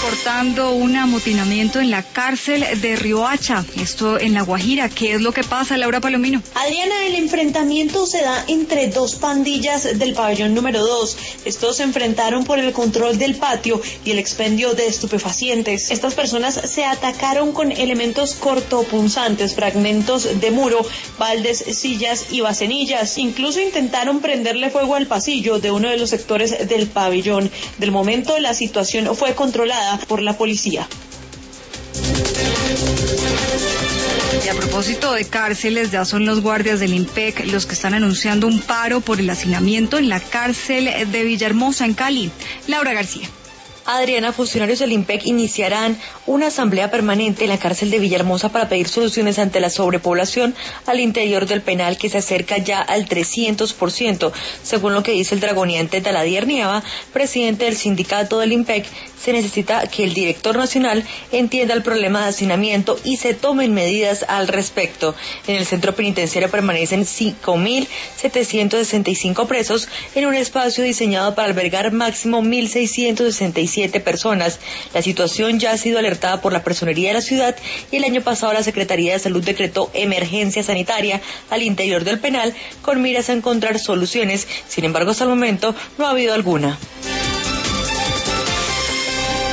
reportando un amotinamiento en la cárcel de Riohacha, esto en La Guajira. ¿Qué es lo que pasa, Laura Palomino? Adriana, el enfrentamiento se da entre dos pandillas del pabellón número 2. Estos se enfrentaron por el control del patio y el expendio de estupefacientes. Estas personas se atacaron con elementos cortopunzantes, fragmentos de muro, baldes, sillas y bacenillas. Incluso intentaron prenderle fuego al pasillo de uno de los sectores del pabellón. Del momento, la situación fue controlada por la policía. Y a propósito de cárceles, ya son los guardias del IMPEC los que están anunciando un paro por el hacinamiento en la cárcel de Villahermosa, en Cali. Laura García. Adriana, funcionarios del IMPEC iniciarán una asamblea permanente en la cárcel de Villahermosa para pedir soluciones ante la sobrepoblación al interior del penal, que se acerca ya al 300%. Según lo que dice el dragoniante Daladier Nieva, presidente del sindicato del IMPEC, se necesita que el director nacional entienda el problema de hacinamiento y se tomen medidas al respecto. En el centro penitenciario permanecen 5.765 presos en un espacio diseñado para albergar máximo 1.667 personas. La situación ya ha sido alertada por la personería de la ciudad y el año pasado la Secretaría de Salud decretó emergencia sanitaria al interior del penal con miras a encontrar soluciones. Sin embargo, hasta el momento no ha habido alguna.